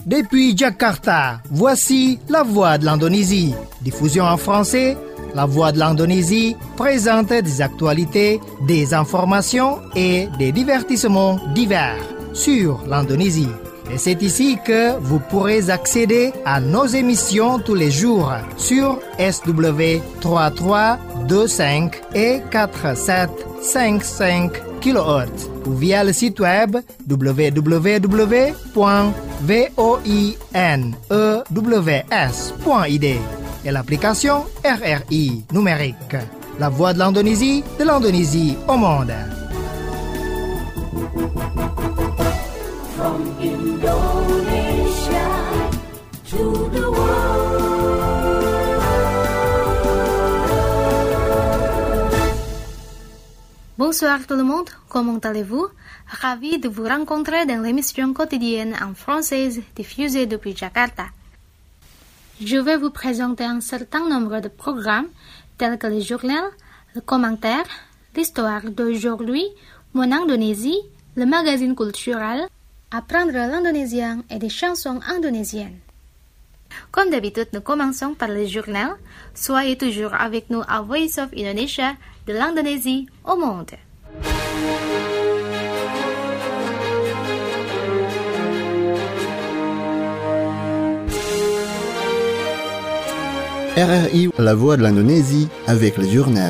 Depuis Jakarta, voici La Voix de l'Indonésie. Diffusion en français, La Voix de l'Indonésie présente des actualités, des informations et des divertissements divers sur l'Indonésie. Et c'est ici que vous pourrez accéder à nos émissions tous les jours sur SW 3325 et 4755 kHz ou via le site web www.voinews.id et l'application RRI numérique. La Voix de l'Indonésie au monde. From Indonesia to the world. Bonsoir tout le monde, comment allez-vous? Ravi de vous rencontrer dans l'émission quotidienne en française diffusée depuis Jakarta. Je vais vous présenter un certain nombre de programmes tels que le journal, le commentaire, l'histoire d'aujourd'hui, mon Indonésie, le magazine culturel, apprendre l'indonésien et des chansons indonésiennes. Comme d'habitude, nous commençons par le journal. Soyez toujours avec nous à Voice of Indonesia, de l'Indonésie au monde. RRI, la voix de l'Indonésie, avec le journal.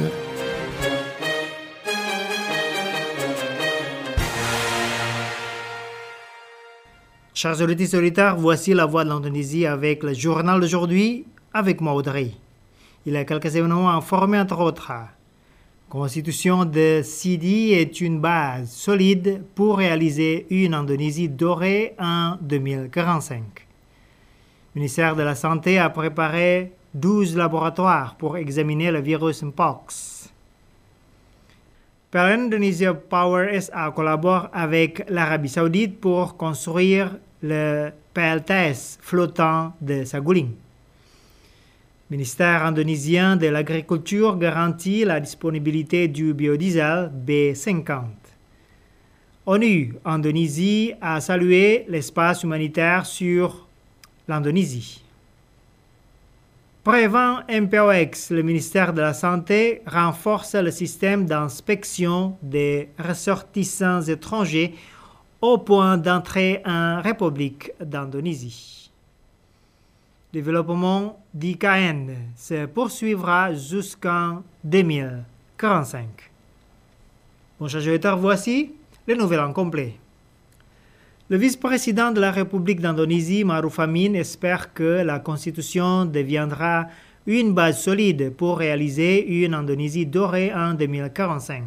Chers auditeurs, voici La Voix de l'Indonésie avec le journal d'aujourd'hui, avec moi Audrey. Il y a quelques événements informés entre autres. Constitution de Sidi est une base solide pour réaliser une Indonésie dorée en 2045. Le ministère de la Santé a préparé 12 laboratoires pour examiner le virus Mpox. PLN Indonesia Power SA collabore avec l'Arabie Saoudite pour construire le PLTS flottant de Saguling. Le ministère indonésien de l'Agriculture garantit la disponibilité du biodiesel B50. ONU Indonésie a salué l'espace humanitaire sur l'Indonésie. Prévent MPOX, le ministère de la Santé renforce le système d'inspection des ressortissants étrangers au point d'entrer en République d'Indonésie. Développement d'IKN se poursuivra jusqu'en 2045. Bon, chers auditeurs, voici les nouvelles en complet. Le vice-président de la République d'Indonésie, Maruf Amin, espère que la Constitution deviendra une base solide pour réaliser une Indonésie dorée en 2045.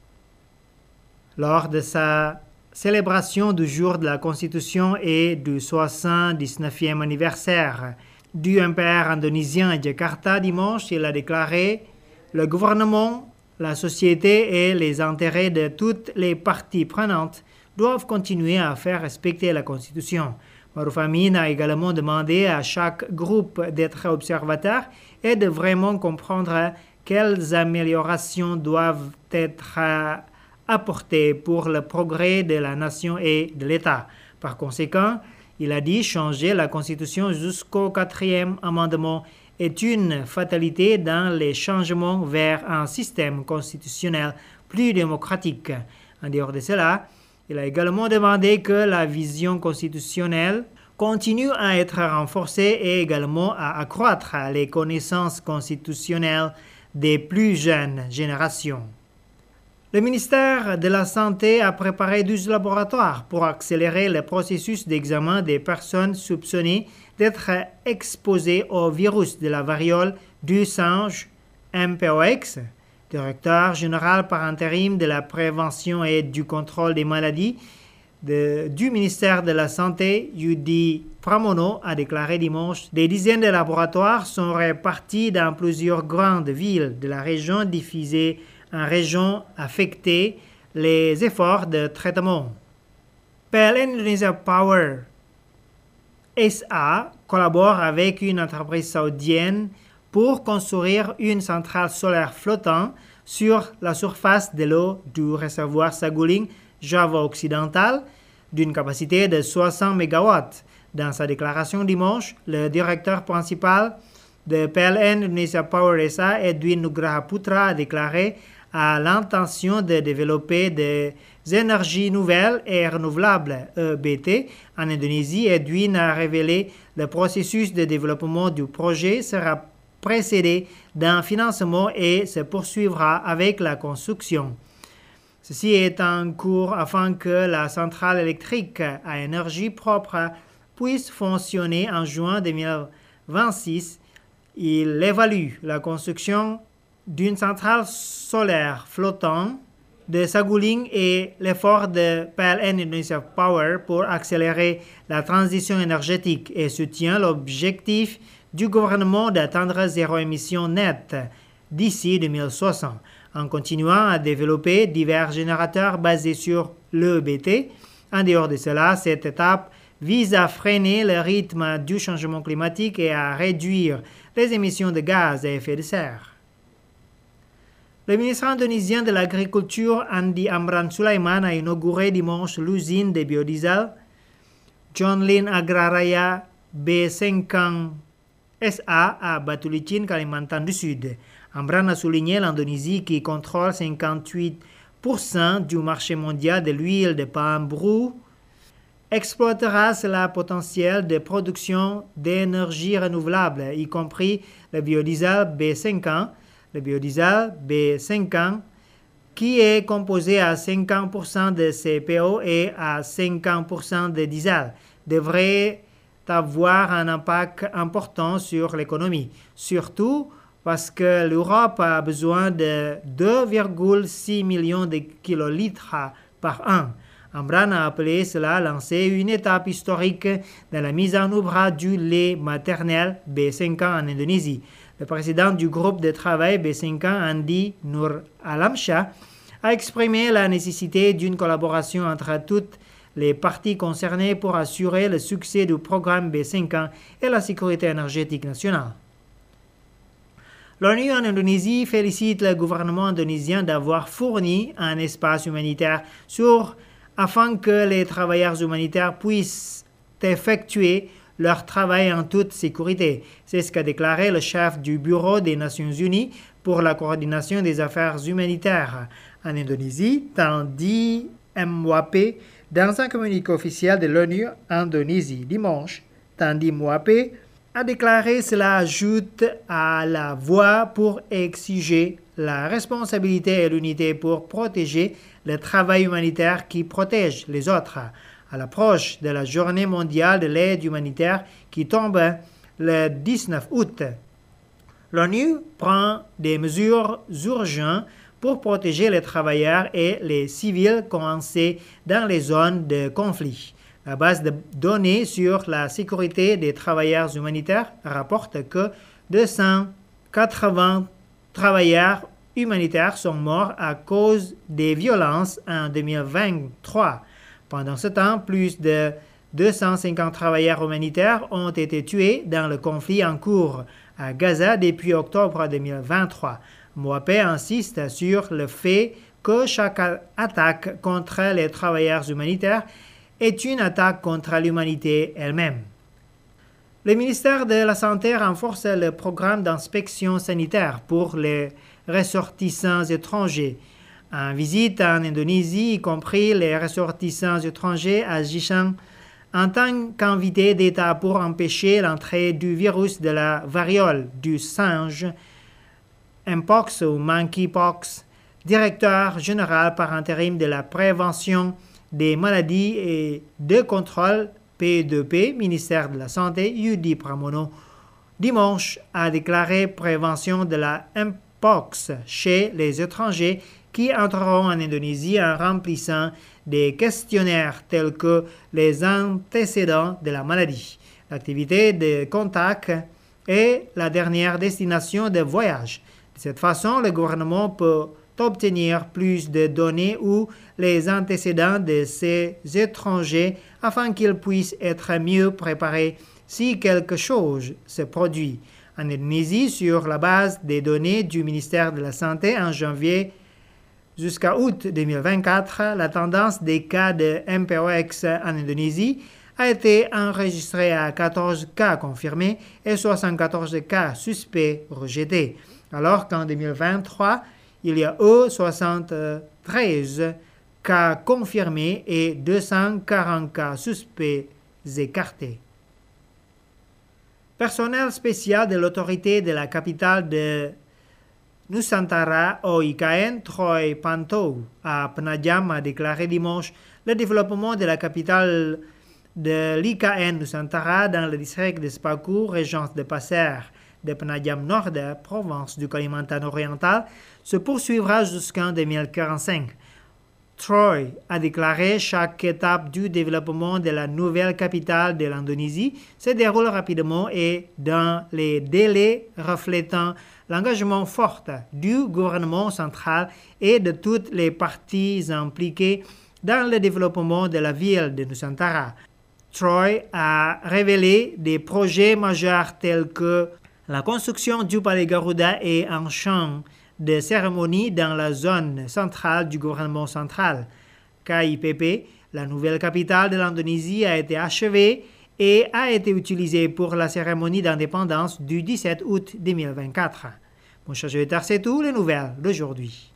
Lors de sa célébration du jour de la Constitution et du 79e anniversaire du MPR indonésien à Jakarta dimanche, il a déclaré « Le gouvernement, la société et les intérêts de toutes les parties prenantes doivent continuer à faire respecter la Constitution. » Maruf Amin a également demandé à chaque groupe d'être observateur et de vraiment comprendre quelles améliorations doivent être apportées pour le progrès de la nation et de l'État. Par conséquent, il a dit changer la Constitution jusqu'au 4e amendement est une fatalité dans les changements vers un système constitutionnel plus démocratique. En dehors de cela, il a également demandé que la vision constitutionnelle continue à être renforcée et également à accroître les connaissances constitutionnelles des plus jeunes générations. Le ministère de la Santé a préparé 12 laboratoires pour accélérer le processus d'examen des personnes soupçonnées d'être exposées au virus de la variole du singe MPOX. Directeur général par intérim de la prévention et du contrôle des maladies du ministère de la Santé, Yudi Pramono, a déclaré dimanche des dizaines de laboratoires sont répartis dans plusieurs grandes villes de la région divisées en régions affectées les efforts de traitement. PLN Indonesia Power SA collabore avec une entreprise saoudienne pour construire une centrale solaire flottante sur la surface de l'eau du réservoir Saguling Java occidental d'une capacité de 60 MW Dans sa déclaration dimanche, le directeur principal de PLN Indonesia Power SA, Edwin Nugraha-Putra, a déclaré à l'intention de développer des énergies nouvelles et renouvelables EBT en Indonésie. Edwin a révélé le processus de développement du projet sera précédé d'un financement et se poursuivra avec la construction. Ceci est en cours afin que la centrale électrique à énergie propre puisse fonctionner en juin 2026. Il évalue la construction d'une centrale solaire flottante de Saguling et l'effort de PLN Indonesia Power pour accélérer la transition énergétique et soutient l'objectif du gouvernement d'atteindre zéro émission nette d'ici 2060. En continuant à développer divers générateurs basés sur l'EBT, en dehors de cela, cette étape vise à freiner le rythme du changement climatique et à réduire les émissions de gaz à effet de serre. Le ministre indonésien de l'Agriculture, Andi Amran Sulaiman, a inauguré dimanche l'usine de biodiesel John Lynn Agraraya B5 SA à Batu Licin, Kalimantan du Sud. Amran a souligné l'Indonésie qui contrôle 58% du marché mondial de l'huile de palme brue exploitera cela potentiel de production d'énergie renouvelable, y compris le biodiesel B5, qui est composé à 50% de CPO et à 50% de diesel, devrait avoir un impact important sur l'économie, surtout parce que l'Europe a besoin de 2,6 millions de kilolitres par an. Amran a appelé cela à lancer une étape historique dans la mise en œuvre du lait maternel B5 en Indonésie. Le président du groupe de travail B5, Andi Nur Alamsyah, a exprimé la nécessité d'une collaboration entre toutes les parties concernées pour assurer le succès du programme B5 et la sécurité énergétique nationale. L'ONU en Indonésie félicite le gouvernement indonésien d'avoir fourni un espace humanitaire sûr afin que les travailleurs humanitaires puissent effectuer leur travail en toute sécurité. C'est ce qu'a déclaré le chef du Bureau des Nations Unies pour la coordination des affaires humanitaires en Indonésie, Tandi Mwape, dans un communiqué officiel de l'ONU Indonésie. Dimanche, Tandi Mwape a déclaré cela ajoute à la voix pour exiger la responsabilité et l'unité pour protéger le travail humanitaire qui protège les autres. À l'approche de la journée mondiale de l'aide humanitaire qui tombe le 19 août, l'ONU prend des mesures urgentes pour protéger les travailleurs et les civils coincés dans les zones de conflit. La base de données sur la sécurité des travailleurs humanitaires rapporte que 280 travailleurs humanitaires sont morts à cause des violences en 2023. Pendant ce temps, plus de 250 travailleurs humanitaires ont été tués dans le conflit en cours à Gaza depuis octobre 2023. Mwape insiste sur le fait que chaque attaque contre les travailleurs humanitaires est une attaque contre l'humanité elle-même. Le ministère de la Santé renforce le programme d'inspection sanitaire pour les ressortissants étrangers. En visite en Indonésie, y compris les ressortissants étrangers agissant en tant qu'invités d'État pour empêcher l'entrée du virus de la variole du singe, Mpox ou Monkeypox, directeur général par intérim de la prévention des maladies et de contrôle P2P, ministère de la Santé, Yudi Pramono, dimanche a déclaré prévention de la Mpox chez les étrangers qui entreront en Indonésie en remplissant des questionnaires tels que les antécédents de la maladie, l'activité de contact et la dernière destination de voyage. De cette façon, le gouvernement peut obtenir plus de données ou les antécédents de ces étrangers afin qu'ils puissent être mieux préparés si quelque chose se produit. En Indonésie, sur la base des données du ministère de la Santé en janvier jusqu'à août 2024, la tendance des cas de MPOX en Indonésie a été enregistré à 14 cas confirmés et 74 cas suspects rejetés, alors qu'en 2023, il y a eu 73 cas confirmés et 240 cas suspects écartés. Personnel spécial de l'autorité de la capitale de Nusantara au IKN, Troy Pantou, à Penajam, a déclaré dimanche le développement de la capitale de l'IKN Nusantara dans le district de Sepaku, région de Passer, de Penajam Nord, province du Kalimantan oriental, se poursuivra jusqu'en 2045. Troy a déclaré chaque étape du développement de la nouvelle capitale de l'Indonésie se déroule rapidement et dans les délais reflétant l'engagement fort du gouvernement central et de toutes les parties impliquées dans le développement de la ville de Nusantara. Troy a révélé des projets majeurs tels que la construction du palais Garuda et un champ de cérémonie dans la zone centrale du gouvernement central. KIPP, la nouvelle capitale de l'Indonésie, a été achevée et a été utilisée pour la cérémonie d'indépendance du 17 août 2024. Mon cher auditeur, c'est tout les nouvelles d'aujourd'hui.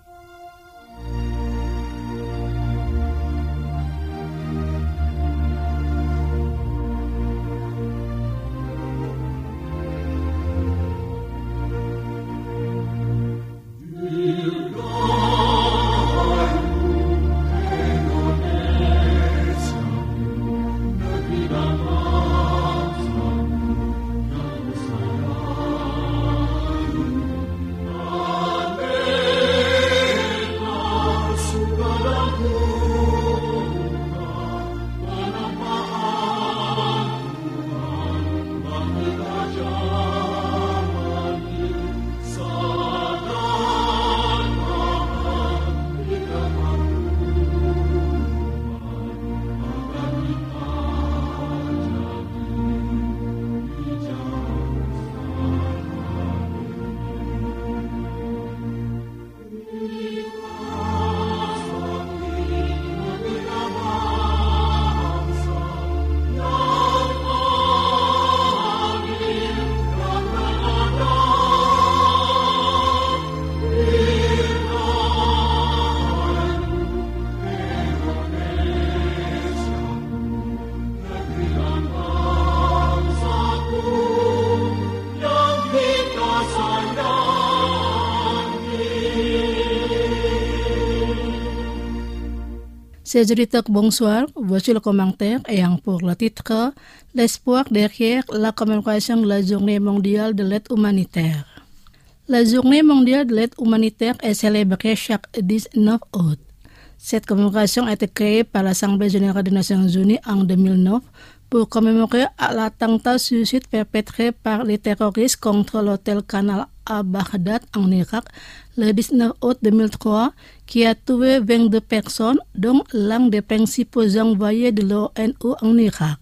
Ces auditeurs, bonsoir. Voici le commentaire ayant pour le titre « L'espoir derrière la commémoration de la Journée mondiale de l'aide humanitaire ». La Journée mondiale de l'aide humanitaire est célébrée chaque 19 août. Cette commémoration a été créée par l'Assemblée générale des Nations unies en 2009 pour commémorer l'attentat suicide perpétré par les terroristes contre l'hôtel Canal à Bagdad en Irak le 19 août 2003 qui a tué 22 personnes, dont l'un des principaux envoyés de l'ONU en Irak.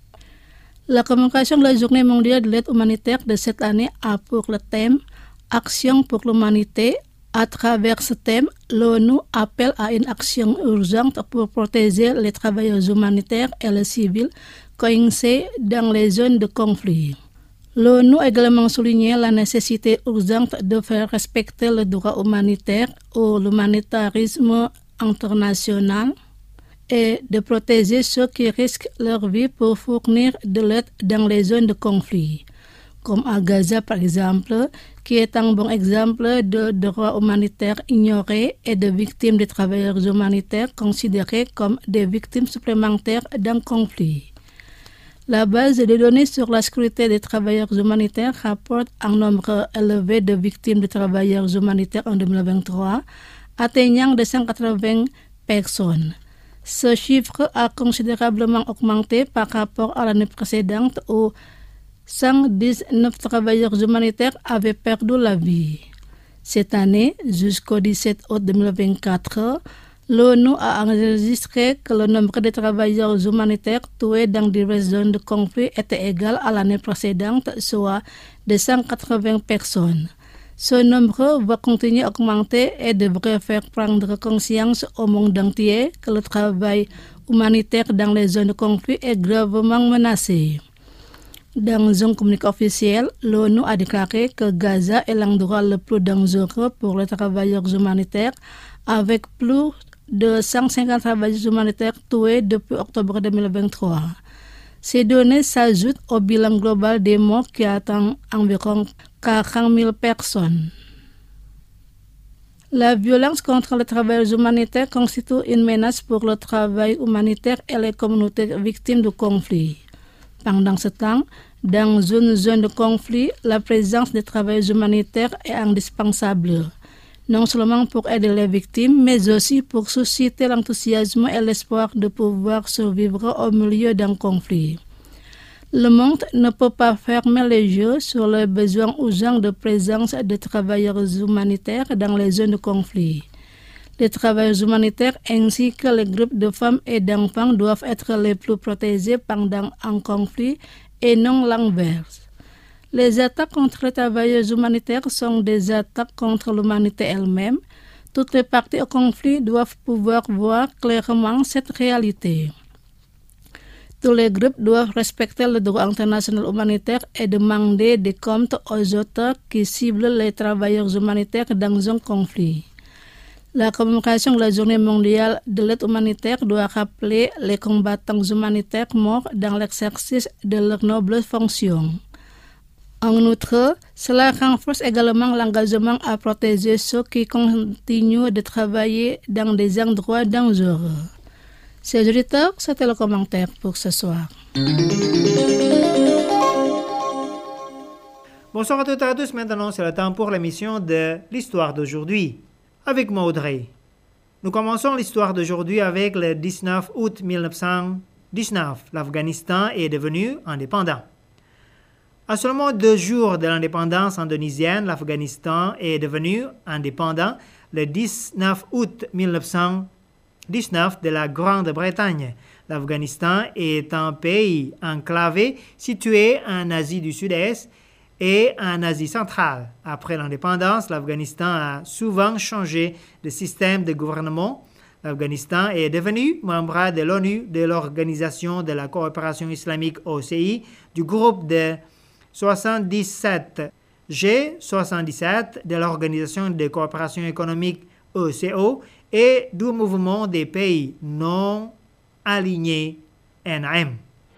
La commémoration de la Journée mondiale de l'aide humanitaire de cette année a pour le thème « Action pour l'humanité ». À travers ce thème, l'ONU appelle à une action urgente pour protéger les travailleurs humanitaires et les civils coincés dans les zones de conflit. L'ONU a également souligné la nécessité urgente de faire respecter le droit humanitaire ou l'humanitarisme international et de protéger ceux qui risquent leur vie pour fournir de l'aide dans les zones de conflit, comme à Gaza par exemple, qui est un bon exemple de droit humanitaire ignoré et de victimes des travailleurs humanitaires considérés comme des victimes supplémentaires d'un conflit. La base de données sur la sécurité des travailleurs humanitaires rapporte un nombre élevé de victimes de travailleurs humanitaires en 2023, atteignant 280 personnes. Ce chiffre a considérablement augmenté par rapport à l'année précédente où 119 travailleurs humanitaires avaient perdu la vie. Cette année, jusqu'au 17 août 2024, l'ONU a enregistré que le nombre de travailleurs humanitaires tués dans diverses zones de conflit était égal à l'année précédente, soit 280 personnes. Ce nombre va continuer à augmenter et devrait faire prendre conscience au monde entier que le travail humanitaire dans les zones de conflit est gravement menacée. Dans un communiqué officiel, l'ONU a déclaré que Gaza est l'endroit le plus dangereux pour les travailleurs humanitaires, avec plus de 150 travailleurs humanitaires tués depuis octobre 2023. Ces données s'ajoutent au bilan global des morts qui atteint environ 40 000 personnes. La violence contre les travailleurs humanitaires constitue une menace pour le travail humanitaire et les communautés victimes du conflit. Pendant ce temps, dans une zone de conflit, la présence des travailleurs humanitaires est indispensable, non seulement pour aider les victimes, mais aussi pour susciter l'enthousiasme et l'espoir de pouvoir survivre au milieu d'un conflit. Le monde ne peut pas fermer les yeux sur les besoins urgents de présence des travailleurs humanitaires dans les zones de conflit. Les travailleurs humanitaires ainsi que les groupes de femmes et d'enfants doivent être les plus protégés pendant un conflit et non l'inverse. Les attaques contre les travailleurs humanitaires sont des attaques contre l'humanité elle-même. Toutes les parties au conflit doivent pouvoir voir clairement cette réalité. Tous les groupes doivent respecter le droit international humanitaire et demander des comptes aux auteurs qui ciblent les travailleurs humanitaires dans un conflit. La commémoration de la Journée mondiale de l'aide humanitaire doit rappeler les combattants humanitaires morts dans l'exercice de leurs nobles fonctions. En outre, cela renforce également l'engagement à protéger ceux qui continuent de travailler dans des endroits dangereux. Chers auditeurs, c'était le commentaire pour ce soir. Bonsoir à toutes et à tous. Maintenant, c'est le temps pour l'émission de l'Histoire d'aujourd'hui. Avec moi, Audrey. Nous commençons l'histoire d'aujourd'hui avec le 19 août 1919. L'Afghanistan est devenu indépendant. À seulement 2 jours de l'indépendance indonésienne, l'Afghanistan est devenu indépendant le 19 août 1919 de la Grande-Bretagne. L'Afghanistan est un pays enclavé situé en Asie du Sud-Est et en Asie centrale. Après l'indépendance, l'Afghanistan a souvent changé de système de gouvernement. L'Afghanistan est devenu membre de l'ONU, de l'Organisation de la coopération islamique OCI, du groupe de 77 G77 de l'Organisation de coopération économique ECO et du mouvement des pays non alignés NAM.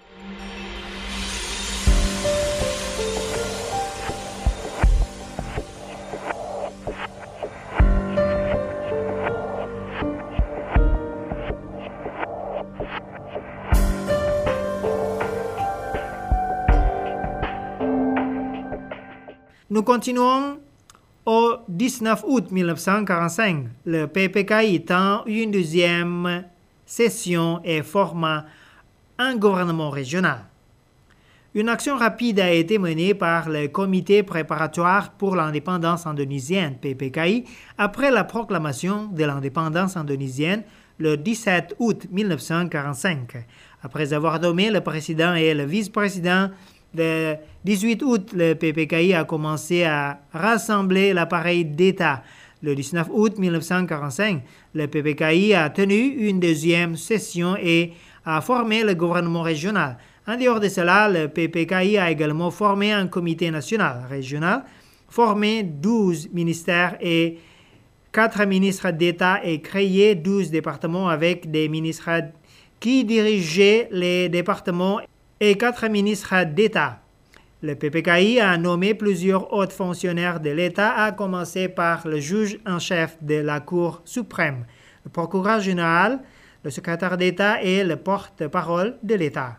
Nous continuons au 19 août 1945. Le PPKI tient une deuxième session et forma un gouvernement régional. Une action rapide a été menée par le Comité préparatoire pour l'indépendance indonésienne, PPKI, après la proclamation de l'indépendance indonésienne le 17 août 1945. Après avoir nommé le président et le vice-président, le 18 août, le PPKI a commencé à rassembler l'appareil d'État. Le 19 août 1945, le PPKI a tenu une deuxième session et a formé le gouvernement régional. En dehors de cela, le PPKI a également formé un comité national régional, formé 12 ministères et 4 ministres d'État et créé 12 départements avec des ministres qui dirigeaient les départements et 4 ministres d'État. Le PPKI a nommé plusieurs hauts fonctionnaires de l'État, à commencer par le juge en chef de la Cour suprême, le procureur général, le secrétaire d'État et le porte-parole de l'État.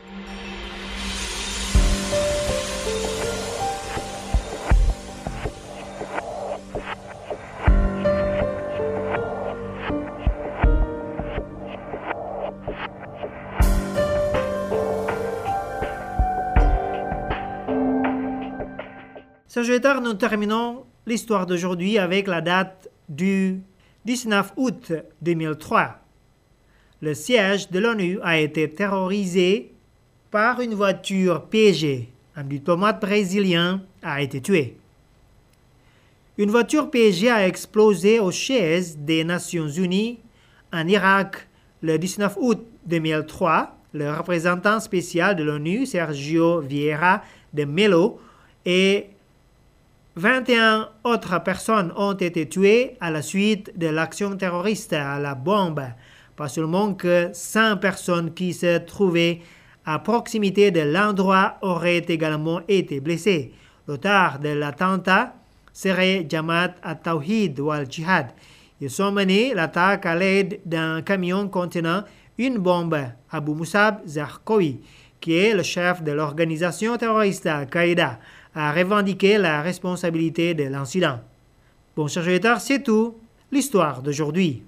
Sagitaire, nous terminons l'histoire d'aujourd'hui avec la date du 19 août 2003. Le siège de l'ONU a été terrorisé par une voiture piégée. Un diplomate brésilien a été tué. Une voiture piégée a explosé au siège des Nations Unies en Irak Le 19 août 2003, le représentant spécial de l'ONU, Sergio Vieira de Mello, et 21 autres personnes ont été tuées à la suite de l'action terroriste à la bombe. Pas seulement que 100 personnes qui se trouvaient à proximité de l'endroit auraient également été blessées. L'auteur de l'attentat serait Jamaat al-Tawhid wal-Jihad. Ils ont mené l'attaque à l'aide d'un camion contenant une bombe. Abu Musab Zarqawi, qui est le chef de l'organisation terroriste Al-Qaïda, a revendiqué la responsabilité de l'incident. Bon, chers auditeurs, c'est tout. L'histoire d'aujourd'hui.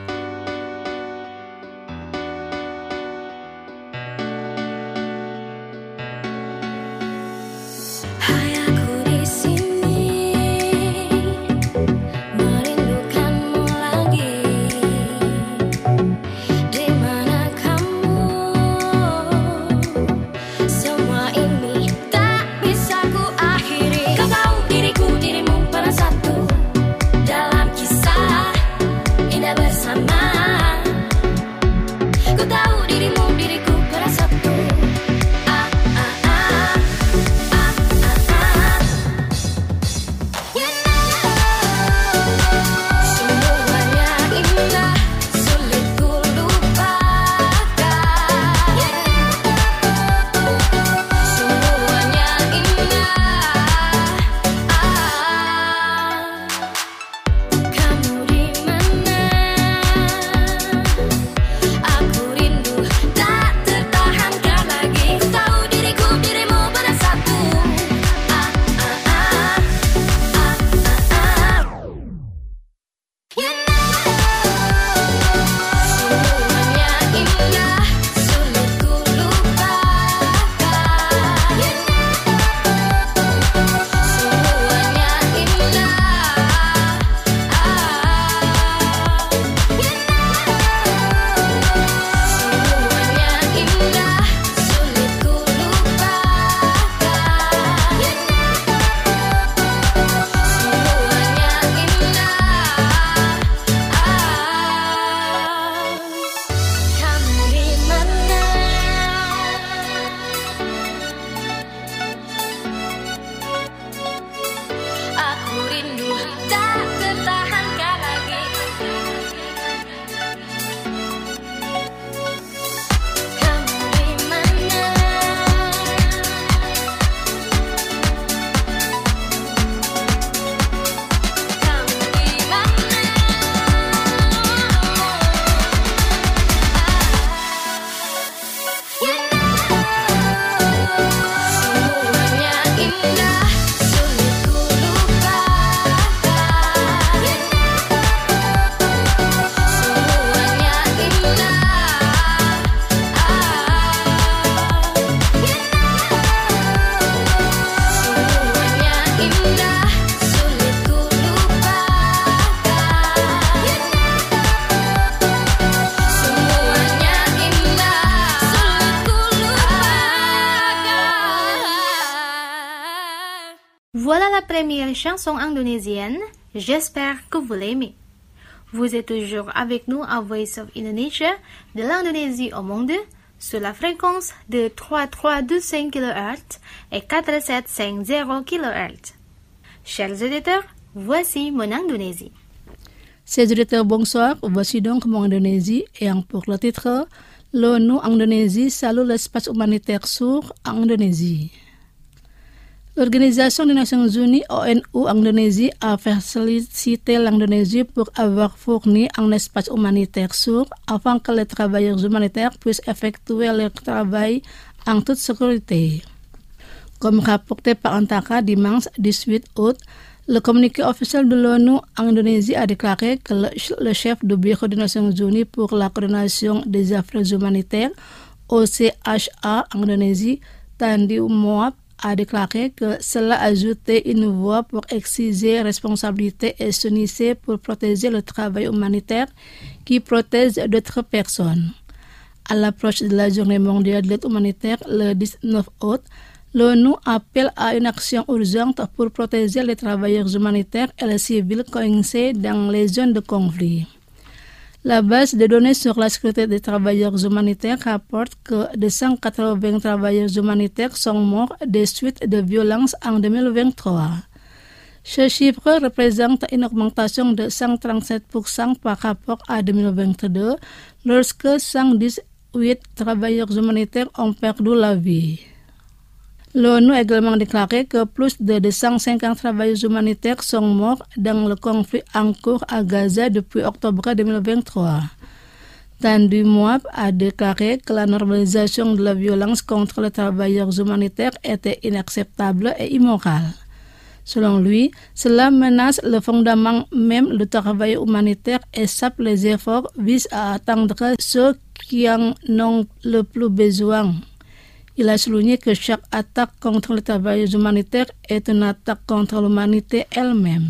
Voilà la première chanson indonésienne. J'espère que vous l'aimez. Vous êtes toujours avec nous à Voice of Indonesia, de l'Indonésie au monde, sur la fréquence de 3325 kHz et 4750 kHz. Chers auditeurs, voici mon Indonésie. Chers auditeurs, bonsoir. Voici donc mon Indonésie et pour le titre, l'ONU Indonésie salue l'espace humanitaire sourd en Indonésie. L'Organisation des Nations Unies, ONU Indonésie, a félicité l'Indonésie pour avoir fourni un espace humanitaire sûr afin que les travailleurs humanitaires puissent effectuer leur travail en toute sécurité. Comme rapporté par Antara dimanche 18 août, le communiqué officiel de l'ONU en Indonésie a déclaré que le chef du Bureau des Nations Unies pour la coordination des affaires humanitaires, OCHA en Indonésie, Tandi Moab, a déclaré que cela ajoutait une voix pour exiger responsabilité et s'unissait pour protéger le travail humanitaire qui protège d'autres personnes. À l'approche de la Journée mondiale de l'aide humanitaire le 19 août, l'ONU appelle à une action urgente pour protéger les travailleurs humanitaires et les civils coincés dans les zones de conflit. La base de données sur la sécurité des travailleurs humanitaires rapporte que 280 travailleurs humanitaires sont morts des suites de violences en 2023. Ce chiffre représente une augmentation de 137% par rapport à 2022, lorsque 118 travailleurs humanitaires ont perdu la vie. L'ONU a également déclaré que plus de 250 travailleurs humanitaires sont morts dans le conflit en cours à Gaza depuis octobre 2023. Tandu Moab a déclaré que la normalisation de la violence contre les travailleurs humanitaires était inacceptable et immorale. Selon lui, cela menace le fondement même du travail humanitaire et sape les efforts visant à atteindre ceux qui en ont le plus besoin. Il a souligné que chaque attaque contre les travailleurs humanitaires est une attaque contre l'humanité elle-même.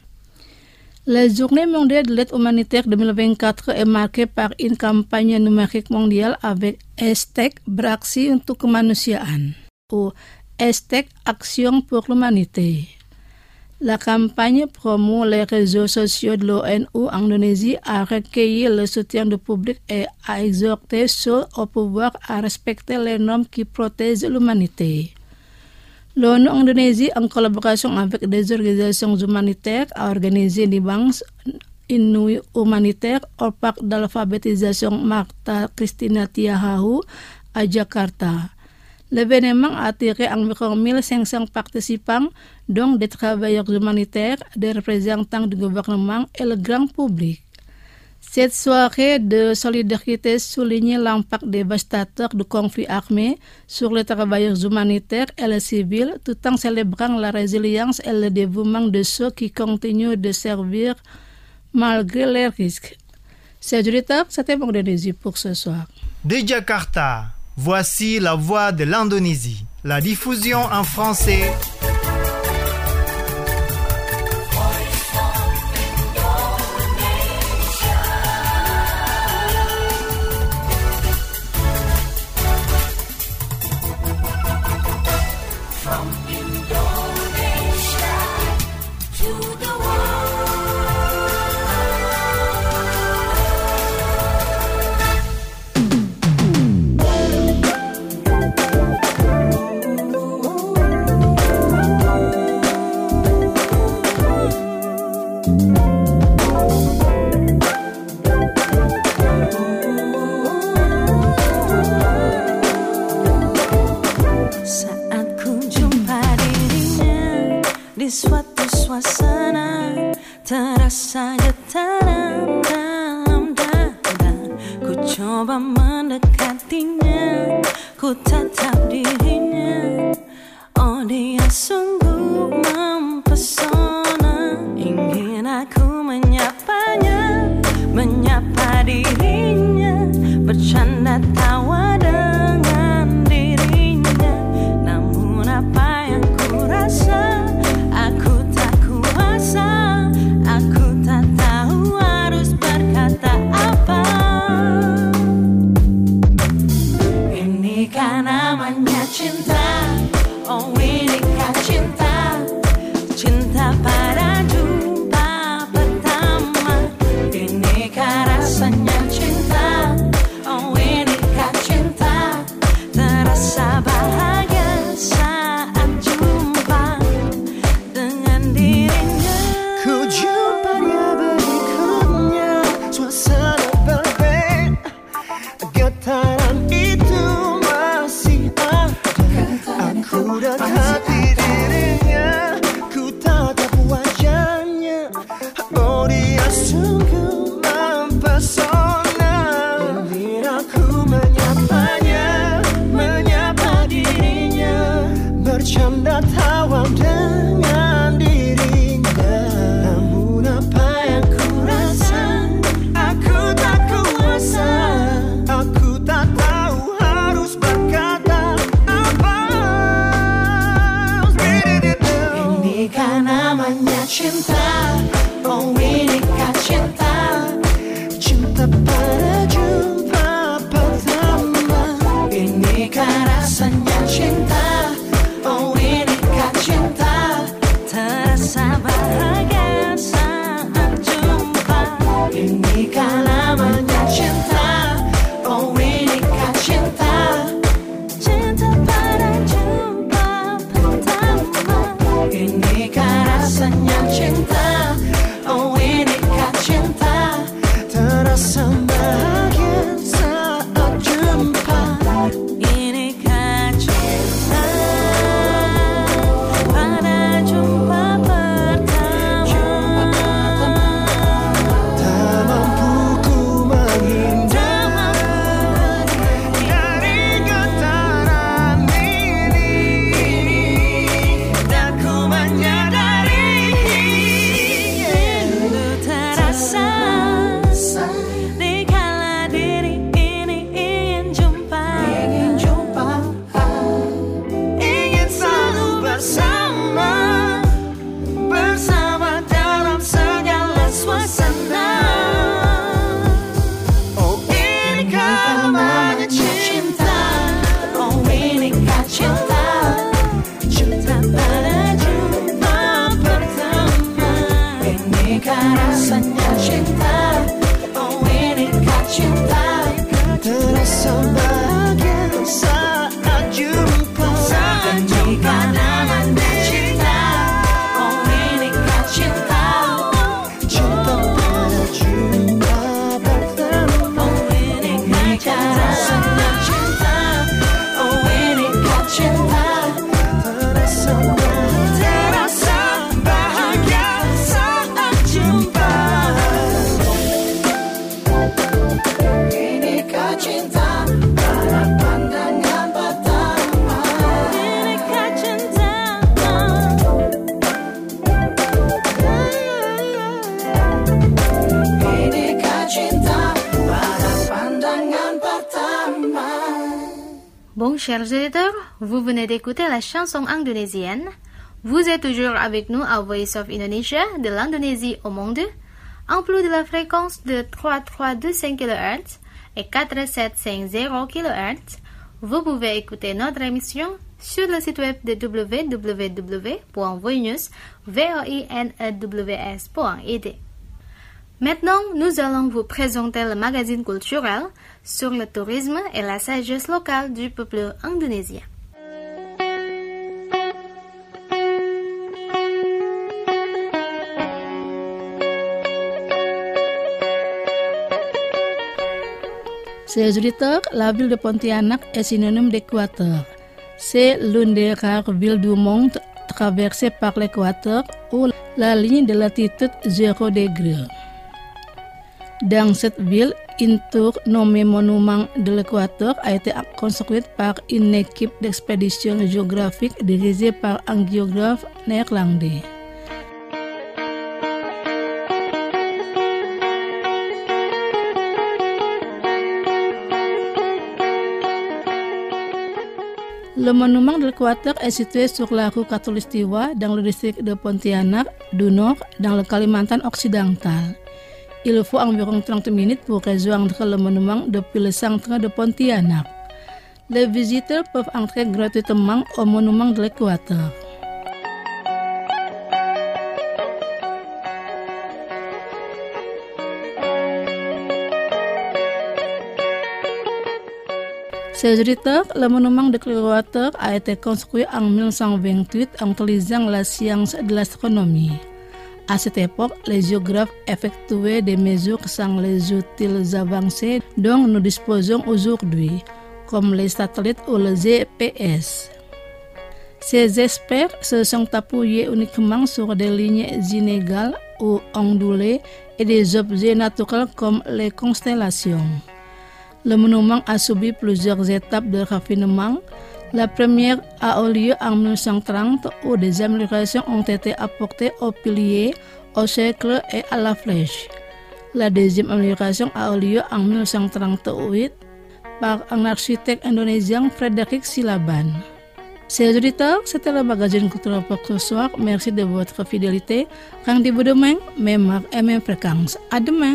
La Journée mondiale de l'aide humanitaire 2024 est marquée par une campagne numérique mondiale avec hashtag Beraksi untuk Kemanusiaan ou hashtag Action pour l'Humanité. La campagne promeut les réseaux sociaux de l'ONU en Indonésie à recueillir le soutien du public et à exhorter ceux au pouvoir à respecter les normes qui protègent l'humanité. L'ONU Indonésie, en collaboration avec des organisations humanitaires, a organisé des banques Inouï humanitaires au parc d'alphabétisation Marta Christina Tiahahu à Jakarta. L'événement a attiré environ 1500 participants, dont des travailleurs humanitaires, des représentants du gouvernement et le grand public. Cette soirée de solidarité souligne l'impact dévastateur du conflit armé sur les travailleurs humanitaires et les civils, tout en célébrant la résilience et le dévouement de ceux qui continuent de servir malgré les risques. C'est Jurita, c'était mon Indonésie pour ce soir. De Jakarta, voici la voix de l'Indonésie. La diffusion en français. Suatu suasana terasa getaran dalam dada. Ku coba mendekatinya, ku tatap dirinya. Oh, dia sungguh mempesona. Ingin aku menyapanya, menyapa dirinya, bercanda tawa dengan dirinya. Namun apa yang ku rasa, aku tak kuasa, aku tak tahu harus berkata apa. Inikah namanya cinta? Oh, inikah cinta? Cinta pada jumpa pertama. Inikah rasanya cinta? Inikah namanya cinta, oh inikah cinta, cinta pada jumpa pertama. Inikah rasanya cinta, oh inikah cinta, terasa bahagia saat jumpa. Inikah cinta pada jumpa pertama. Tak mampu ku menghindar dari getaran ini, dan ku menyadari rindu terasa dikala diri ini ingin jumpa, ingin selalu bersama dalam segala suasana. Oh inikah namanya cinta, oh inikah cinta, cinta pada jumpa pertama. Inikah rasanya cinta, oh inikah cinta, terasa bahagia saat jumpa. Inikah namanya cinta, oh inikah cinta, cinta pada jumpa pertama. Oh inikah rasanya cinta, oh inikah cinta, terasa bahagia saat jumpa. Inikah cinta pada pandangan pertama. Inikah cinta, inikah cinta pada pandangan pertama. Bon, chers auditeurs, vous venez d'écouter la chanson indonésienne. Vous êtes toujours avec nous à Voice of Indonesia, de l'Indonésie au monde, en plus de la fréquence de 3325 kHz et 4750 kHz. Vous pouvez écouter notre émission sur le site web de www.voinews.id. Maintenant, nous allons vous présenter le magazine culturel sur le tourisme et la sagesse locale du peuple indonésien. Chers auditeurs, la ville de Pontianak est synonyme d'équateur. C'est l'une des rares villes du monde traversée par l'équateur ou la ligne de latitude 0 degré. Dans cette ville, une tour nommée Monument de l'Équateur a été construite par une équipe d'expédition géographique dirigée par un géographe néerlandais. Le monument de l'Équateur est situé sur la rue Katulistiwa dans le district de Pontianak du Nord, dans le Kalimantan occidental. Il faut environ 30 minutes pour rejoindre le monument depuis le centre de Pontianak. Les visiteurs peuvent entrer gratuitement au monument de l'Équateur. Chers auditeurs, le monument de l'Équateur a été construit en 1928 en utilisant la science de l'astronomie. À cette époque, les géographes effectuaient des mesures sans les outils avancés dont nous disposons aujourd'hui, comme les satellites ou le GPS. Ces experts se sont appuyés uniquement sur des lignes inégales ou ondulées et des objets naturels comme les constellations. Le monument a subi plusieurs étapes de raffinement. La première a eu lieu en 1930 où des améliorations ont été apportées aux piliers, au cercle et à la flèche. La deuxième amélioration a eu lieu en 1938 par un architecte indonésien, Frederick Silaban. Chers auditeurs, c'était le magazine culturel pour ce soir. Merci de votre fidélité. Rendez-vous demain, même heure et même fréquence. À demain.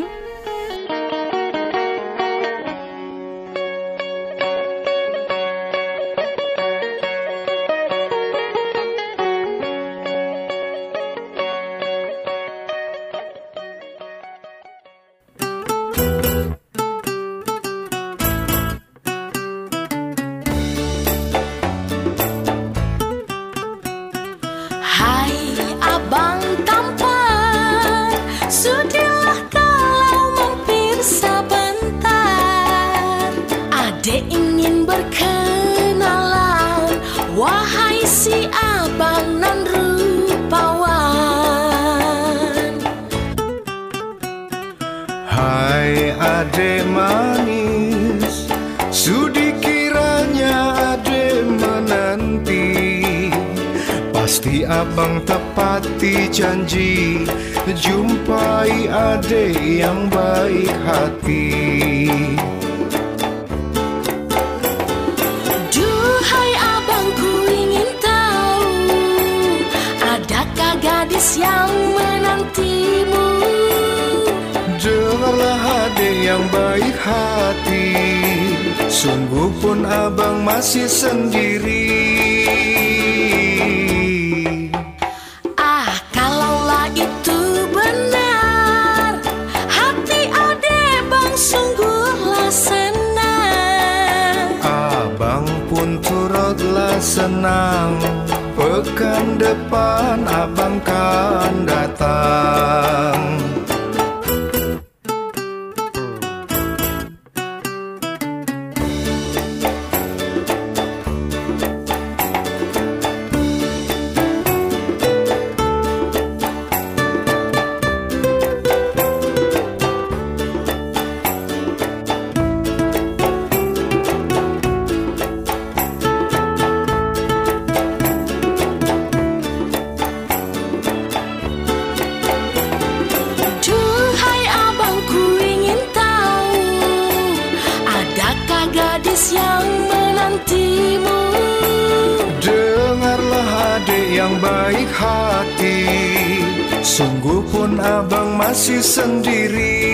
Hai adek manis, sudi kiranya adek menanti. Pasti abang tepati janji, jumpai adek yang baik hati. Duhai abang, ku ingin tahu, adakah gadis yang menantimu? Dengarlah adek yang baik hati, sungguh pun abang masih sendiri. Kalaulah itu benar, hati adek bang sungguhlah senang. Abang pun turutlah senang, pekan depan abang kan datang. Gadis yang menantimu. Dengarlah adek yang baik hati, sungguh pun abang masih sendiri.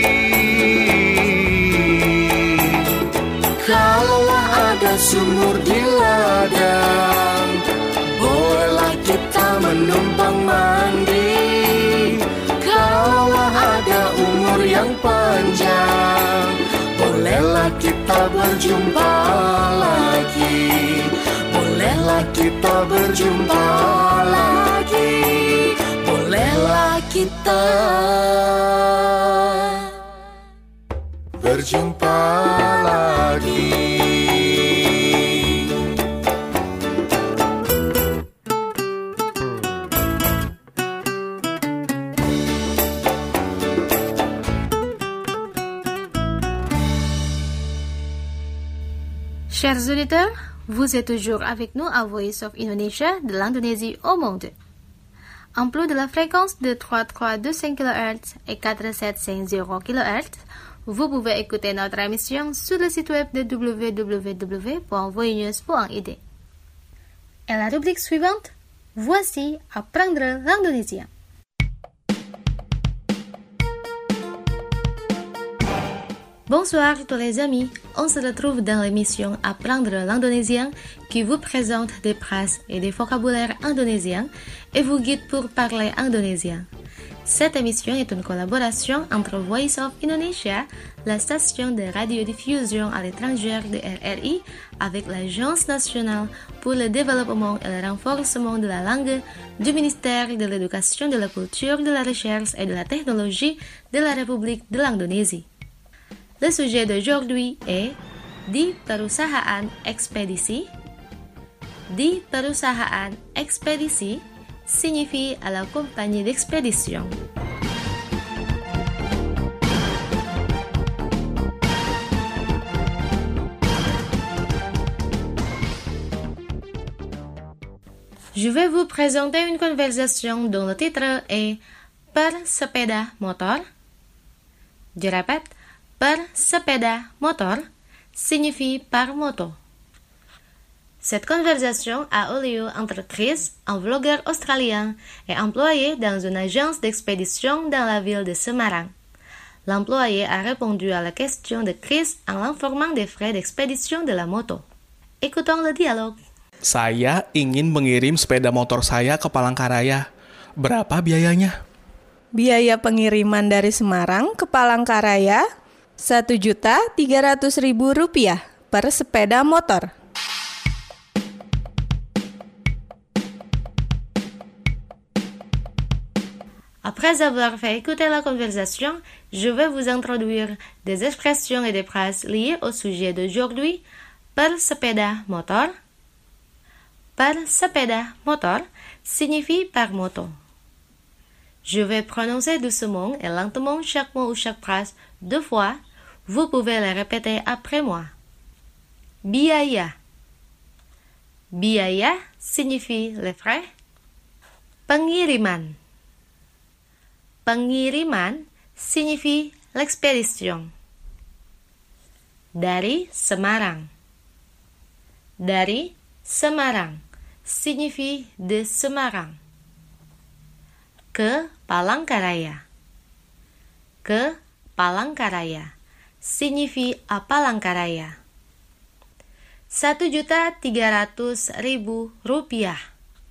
Kalaulah ada sumur di ladang, bolehlah kita menumpang mandi. Kalaulah ada umur yang panjang, bolehlah kita berjumpa lagi. Bolehlah kita berjumpa lagi. Bolehlah kita berjumpa lagi. Chers auditeurs, vous êtes toujours avec nous à Voice of Indonesia de l'Indonésie au monde. En plus de la fréquence de 3325 kHz et 4750 kHz, vous pouvez écouter notre émission sur le site web de www.voinews.id. Et la rubrique suivante, voici Apprendre l'indonésien. Bonsoir tous les amis, on se retrouve dans l'émission Apprendre l'indonésien qui vous présente des phrases et des vocabulaires indonésiens et vous guide pour parler indonésien. Cette émission est une collaboration entre Voice of Indonesia, la station de radiodiffusion à l'étranger de RRI, avec l'Agence nationale pour le développement et le renforcement de la langue du ministère de l'Éducation, de la Culture, de la Recherche et de la Technologie de la République de l'Indonésie. Le sujet d'aujourd'hui est di perusahaan ekspedisi. Di perusahaan ekspedisi signifie à la compagnie d'expédition. Je vais vous présenter une conversation dont le titre est Per sepeda motor. Je répète, per sepeda motor signifie par moto. Cette conversation a eu lieu entre Chris, un vlogueur australien, et employé dans une agence d'expédition dans la ville de Semarang. L'employé a répondu à la question de Chris en l'informant des frais d'expédition de la moto. Écoutons le dialogue. Saya ingin mengirim sepeda motor saya ke Palangkaraya. Berapa biayanya? Biaya pengiriman dari Semarang ke Palangkaraya Rp1.300.000 per sepeda motor. Après avoir fait écouter la conversation, je vais vous introduire des expressions et des phrases liées au sujet d'aujourd'hui. Per sepeda motor. Per sepeda motor signifie par moto. Je vais prononcer doucement et lentement chaque mot ou chaque phrase 2 fois. Vous pouvez le répéter après moi. Biaya. Biaya signifie les frais. Pengiriman. Pengiriman signifie l'expédition. Dari Semarang. Dari Semarang signifie de Semarang. Ke Palangkaraya. Ke Palangkaraya signifie à Palangkaraya. 1.300.000 rupiah.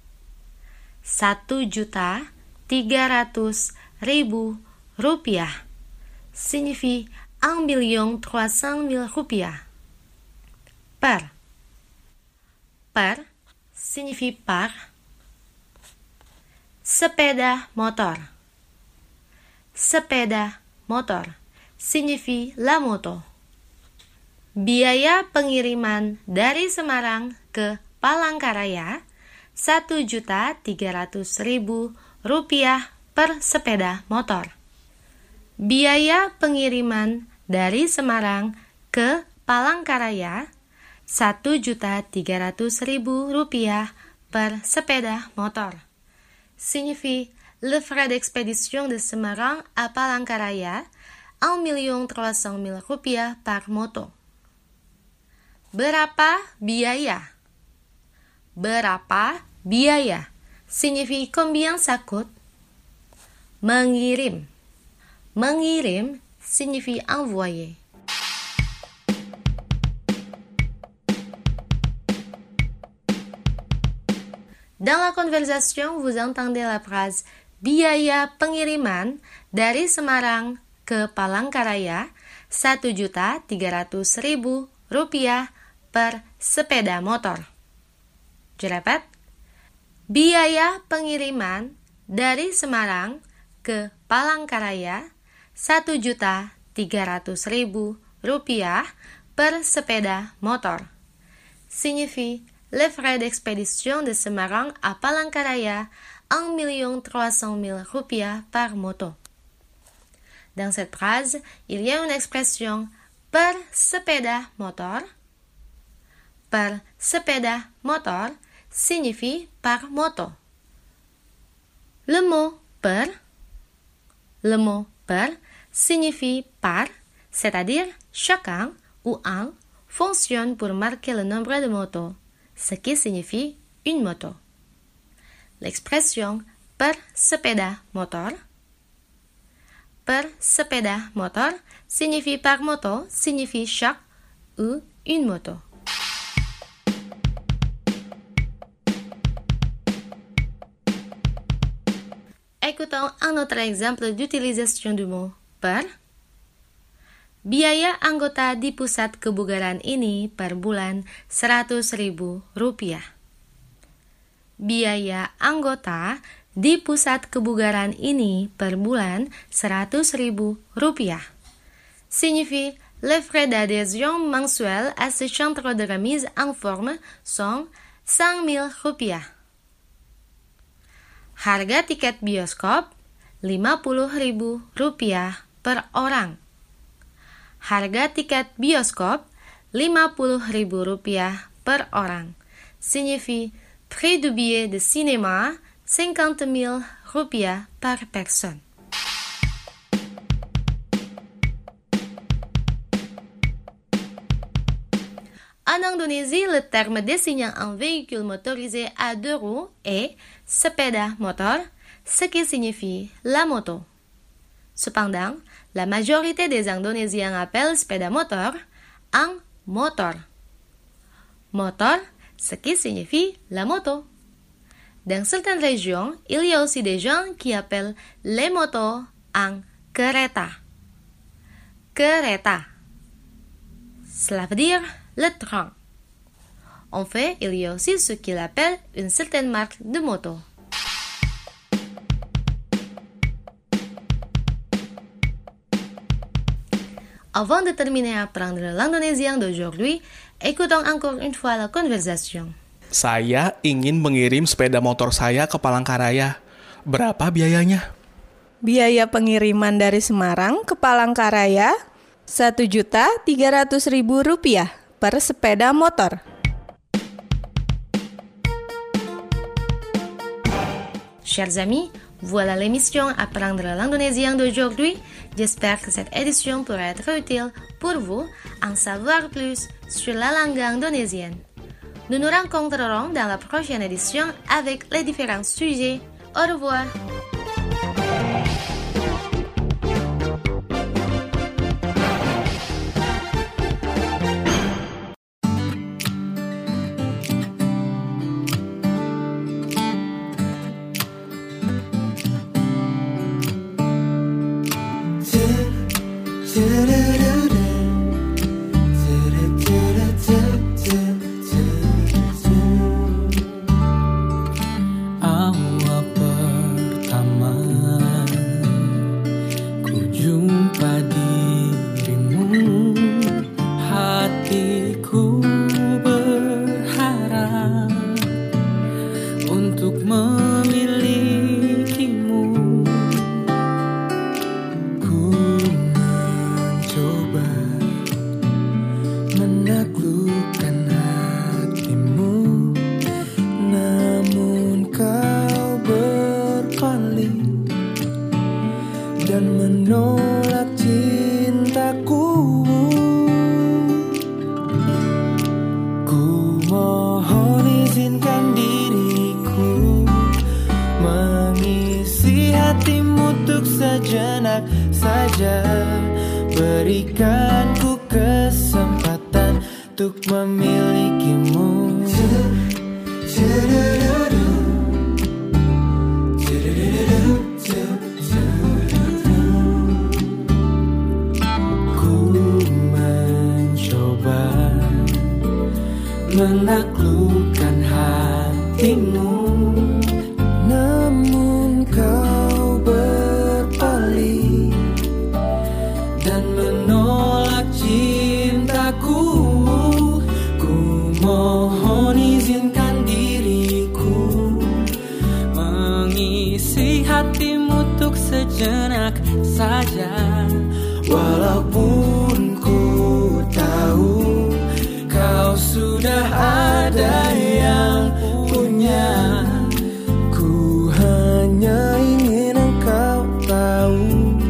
1.300.000 rupiah signifie 1.300.000 rupiah. Per. Per signifie par. Sepeda motor. Sepeda motor signifie la moto. Biaya pengiriman dari Semarang ke Palangkaraya 1.300.000 rupiah per sepeda motor. Biaya pengiriman dari Semarang ke Palangkaraya 1.300.000 rupiah per sepeda motor. Signifie le frais d'expédition de Semarang à Palangkaraya 1.300.000 rupiah par moto. Berapa biaya? Berapa biaya signifie combien ça coûte. Mengirim. Mengirim signifie envoyer. Dans la conversation, vous entendez la phrase biaya pengiriman dari Semarang ke Palangkaraya 1.300.000 rupiah per sepeda motor. Je répète, biaya pengiriman dari Semarang ke Palangkaraya 1.300.000 rupiah per sepeda motor. Signifie les frais d'expédition de Semarang à Palangkaraya 1.300.000 rupiah par moto. Dans cette phrase, il y a une expression per sepeda motor. Per sepeda motor signifie par moto. Le mot per signifie par, c'est-à-dire chacun ou un, fonctionne pour marquer le nombre de motos, ce qui signifie une moto. L'expression per sepeda motor signifie par moto, signifie chaque ou une moto. Écoutons un autre exemple d'utilisation du mot per. Biaya anggota di pusat kebugaran ini per bulan 100.000 rupiah. Biaya anggota di pusat kebugaran ini per bulan 100.000 rupiah. Signifie les frais d'adhésion mensuels à ce centre de remise en forme sont 5.000 rupiah. Harga tiket bioskop 50.000 rupiah per orang. Harga tiket bioskop 50.000 rupiah per orang. Signifie prix du billet de cinéma 50.000 rupiah par personne. En Indonésie, le terme désignant un véhicule motorisé à 2 roues est sepeda motor, ce qui signifie la moto. Cependant, la majorité des Indonésiens appellent sepeda motor un motor. Motor, ce qui signifie la moto. Dans certaines régions, il y a aussi des gens qui appellent les motos un kereta. Kereta. Cela veut dire le train. En fait, il y a aussi ceux qui l'appellent une certaine marque de moto. Avant de terminer à apprendre l'indonésien d'aujourd'hui, écoutons encore une fois la conversation. Saya ingin mengirim sepeda motor saya ke Palangkaraya. Berapa biayanya? Biaya pengiriman dari Semarang ke Palangkaraya Rp1.300.000 per sepeda motor. Chers amis, voilà l'émission Apprendre l'Indonésien d'aujourd'hui. J'espère que cette édition pourra être utile pour vous en savoir plus sur la langue indonésienne. Nous nous rencontrerons dans la prochaine édition avec les différents sujets. Au revoir. Awal pertama ku jumpa dirimu, hatiku berharap untuk memilikimu. Ku mencoba menaklukkan hatimu, namun kau berpaling dan menolak cintaku. Ku mohon izinkan diriku mengisi hatimu untuk sejenak saja. Berikan ku kesempatan untuk memilikimu. Ku mencoba menaklukkan hatimu, namun kau berpaling dan menolak cintaku. Ku mohon izinkan diriku mengisi hatimu untuk sejenak saja. Walaupun ku tahu kau sudah ada yang punya, ku hanya ingin engkau tahu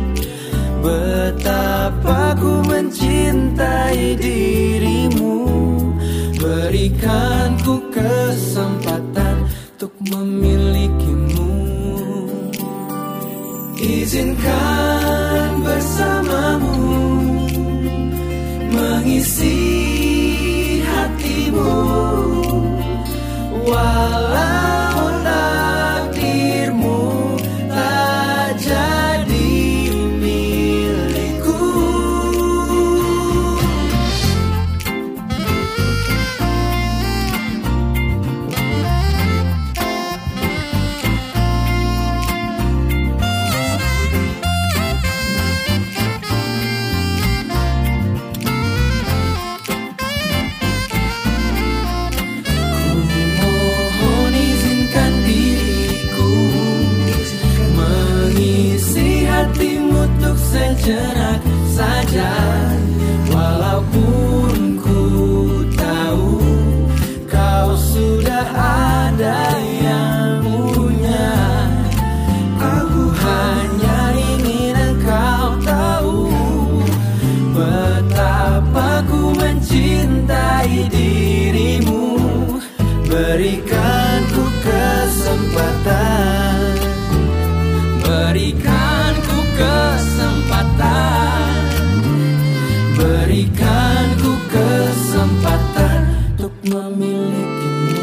betapa ku mencintai dirimu. Berikan ku kesempatan untuk memilikimu. Izinkan bersamamu mengisi hatimu, walau takdirmu tak jadi milikku. Sejenak saja, walaupun ku tahu kau sudah ada yang punya. Aku hanya ingin engkau tahu betapa ku mencintai dirimu. Berikan ku kesempatan, berikan ku kesempatan, berikan ku kesempatan untuk memilikimu.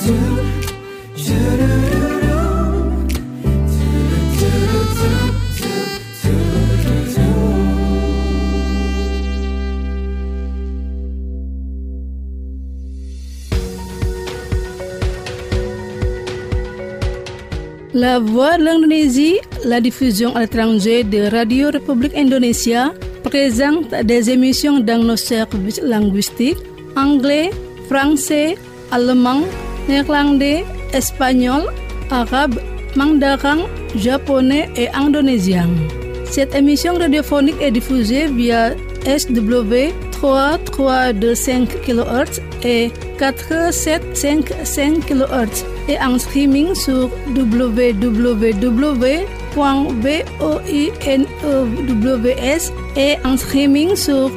La Voix de l'Indonésie, la diffusion à l'étranger de Radio République Indonésia, présente des émissions dans nos services linguistiques anglais, français, allemand, néerlandais, espagnol, arabe mandarin, japonais et indonésien. Cette émission radiophonique est diffusée via SW 3325 kHz et 4755 kHz et en streaming sur www.voinews et en streaming sur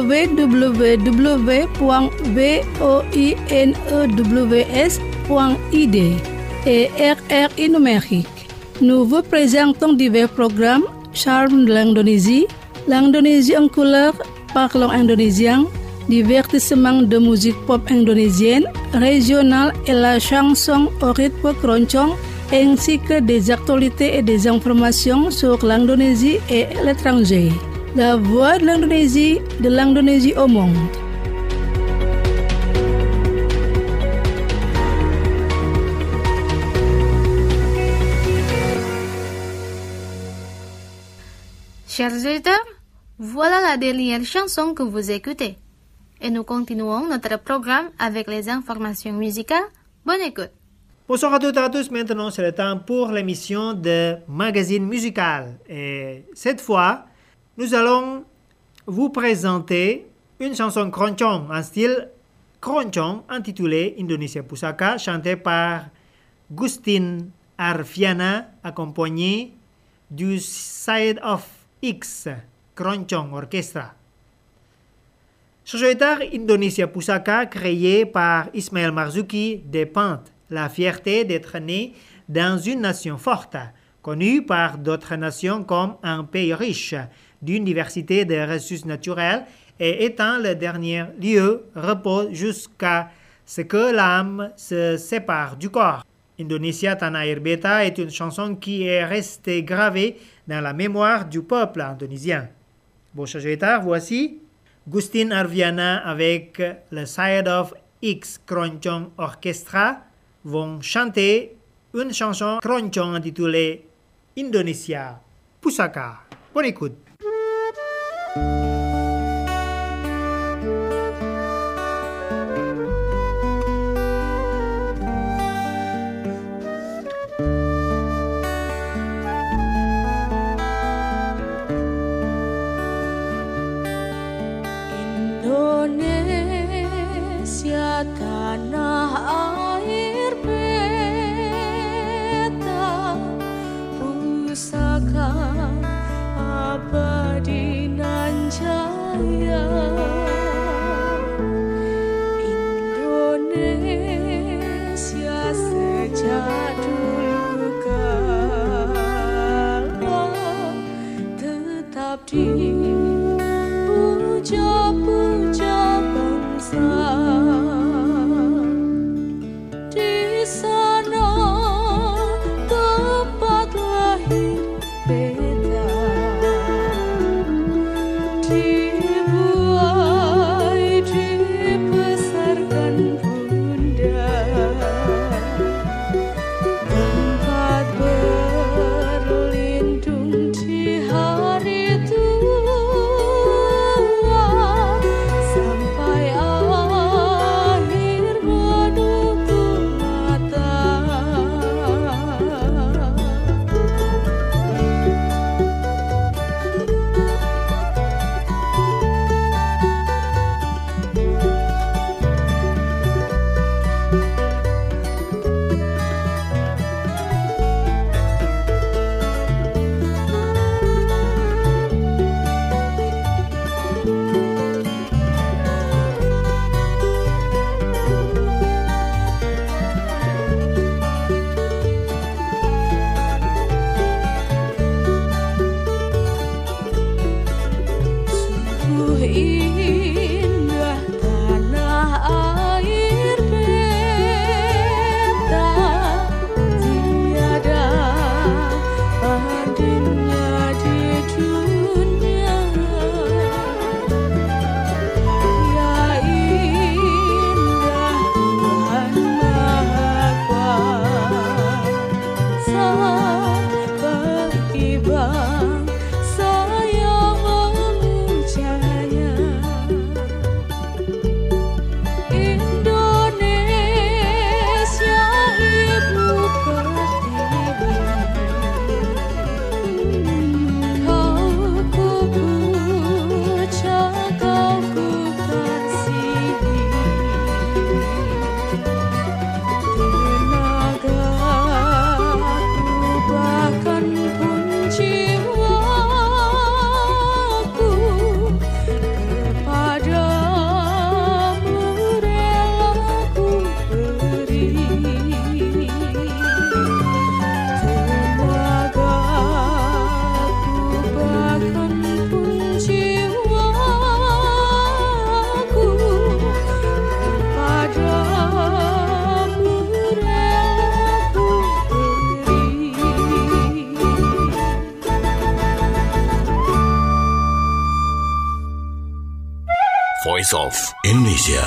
www.voinews.id et RRI numérique. Nous vous présentons divers programmes: Charme de l'Indonésie, l'Indonésie en couleur par langue indonésienne, divertissement de musique pop indonésienne, régionale et la chanson au rythme keroncong, ainsi que des actualités et des informations sur l'Indonésie et l'étranger. La voix de l'Indonésie au monde. Chers auditeurs, voilà la dernière chanson que vous écoutez. Et nous continuons notre programme avec les informations musicales. Bonne écoute. Bonsoir à toutes et à tous. Maintenant, c'est le temps pour l'émission de Magazine Musical. Et cette fois, nous allons vous présenter une chanson keroncong en style keroncong intitulée Indonesia Pusaka, chantée par Gustin Arviana, accompagnée du Side of X Keroncong Orchestra. Société Indonesia Pusaka, créée par Ismail Marzuki, dépeint la fierté d'être né dans une nation forte, connue par d'autres nations comme un pays riche d'une diversité de ressources naturelles et étant le dernier lieu repos jusqu'à ce que l'âme se sépare du corps. Indonesia Tanah Air Beta est une chanson qui est restée gravée dans la mémoire du peuple indonésien. Bon, chers auditeurs, voici Gustin Arviana avec le Side of X Keroncong Orchestra vont chanter une chanson keroncong intitulée Indonesia Pusaka. Bonne écoute. Indonesia tanah air beta, pusaka abadi nan jaya. Indonesia sejak dulu kala tetap dipuja-puja bangsa. Di sana tempat lahir beta, dibuai dibesarkan bunda, tempat berlindung di hari tua sampai akhir menutup mata. Sungguh indah tanah air beta, tiada bandingnya di dunia. Ya indah Tuhan Maha Kuasa, bagi bangsa yang memujanya. Voice of Indonesia.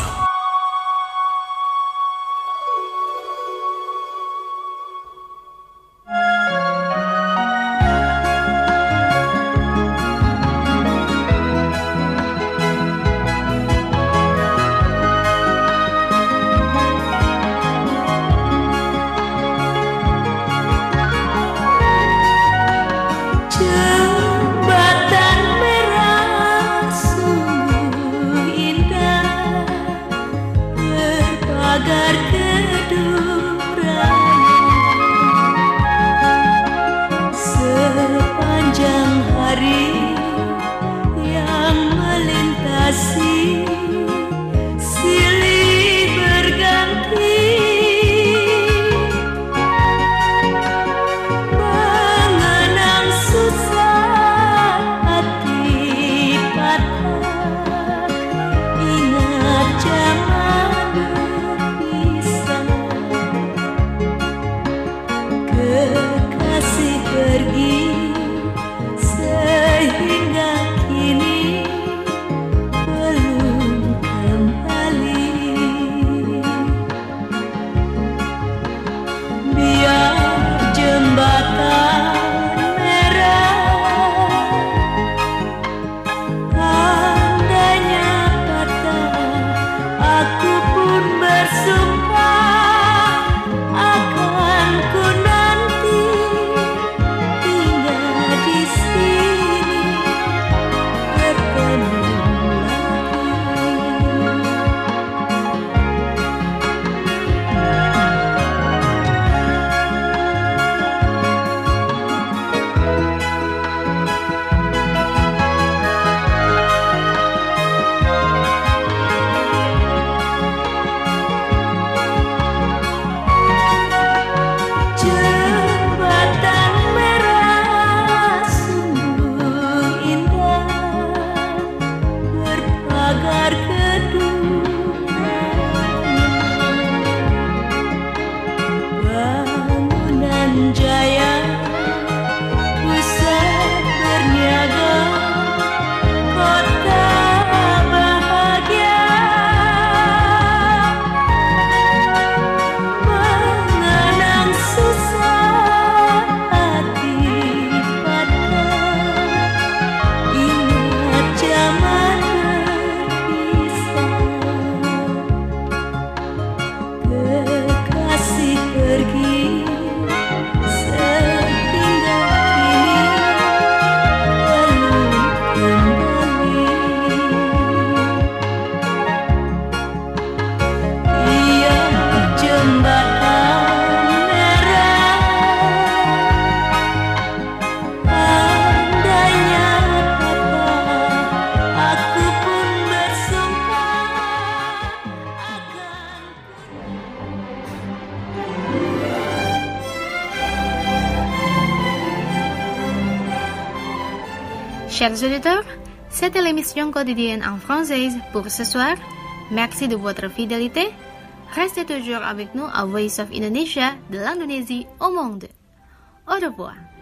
Chers auditeurs, c'était l'émission quotidienne en française pour ce soir. Merci de votre fidélité. Restez toujours avec nous à Voice of Indonesia de l'Indonésie au monde. Au revoir.